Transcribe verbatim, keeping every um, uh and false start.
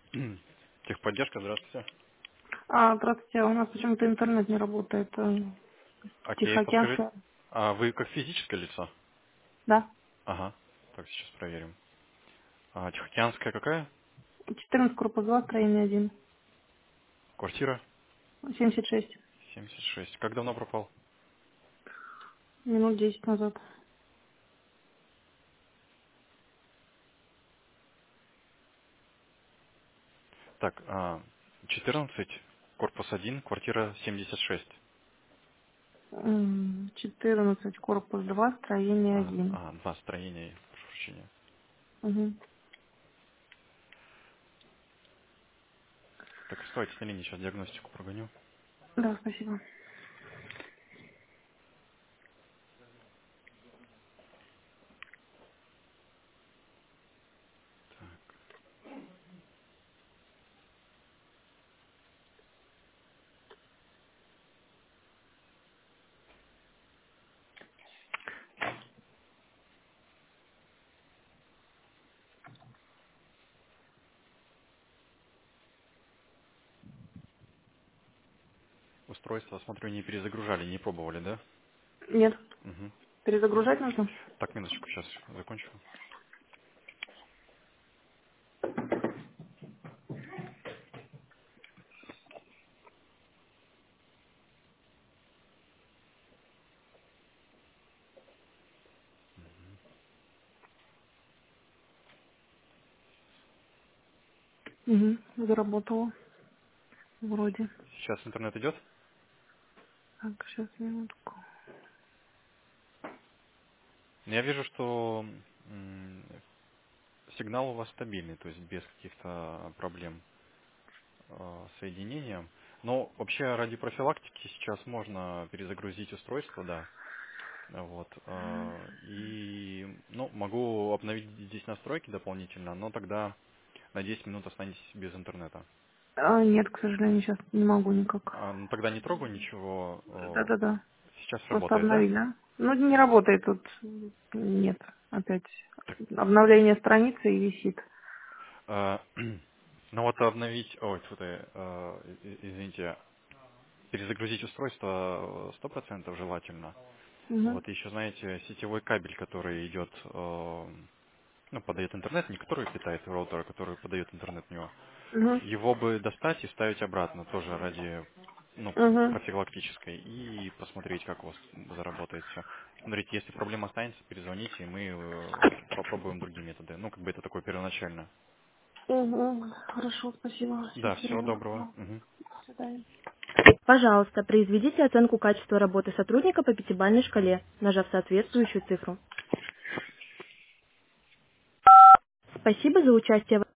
Техподдержка, здравствуйте. А, здравствуйте, у нас почему-то интернет не работает. э, Окей, подскажите, Тихоокеанская. а вы как физическое лицо? Да. Ага, так, сейчас проверим. А, Тихоокеанская какая? четырнадцать корпус два, строение один. Квартира? семьдесят шесть. семьдесят шесть. Как давно пропал? Минут десять назад. Так, а, четырнадцать, корпус один, квартира семьдесят шесть. М, четырнадцать корпус два, строение А, один. а, два строения, прошу прощения. Угу. Так, оставайтесь на линии, сейчас диагностику прогоню. Да, спасибо. Устройство, смотрю, не перезагружали, не пробовали, да? Нет, Угу. перезагружать нужно? Так, минуточку, сейчас закончу. Угу. Заработала. Вроде. Сейчас интернет идет? Так, сейчас минутку. Я вижу, что м, сигнал у вас стабильный, то есть без каких-то проблем э, с соединением. Но вообще ради профилактики сейчас можно перезагрузить устройство, да. Вот. э, И ну, могу обновить здесь настройки дополнительно, но тогда на десять минут останетесь без интернета. А, нет, к сожалению, сейчас не могу никак. А, ну, тогда не трогаю ничего. э, Да-да-да. Сейчас Просто работает, да? обновили, а? Ну, не работает тут. Нет. Опять Так, обновление страницы и висит. э, ну вот обновить, ой, тьфу ты, э, и- извините, перезагрузить устройство сто процентов желательно. Угу. Вот еще, знаете, сетевой кабель, который идет, э, ну, подает интернет, не который питает роутер, а который подает интернет в него. Угу. Его бы достать и вставить обратно, тоже ради, ну, Угу. профилактической, и посмотреть, как у вас заработает все. Смотрите, если проблема останется, перезвоните, и мы э, попробуем другие методы. Ну, как бы это такое первоначально. Угу. Хорошо, спасибо. Да, Сейчас всего время. доброго. Мгм. До свидания. Пожалуйста, произведите оценку качества работы сотрудника по пятибалльной шкале, нажав соответствующую цифру. Спасибо за участие в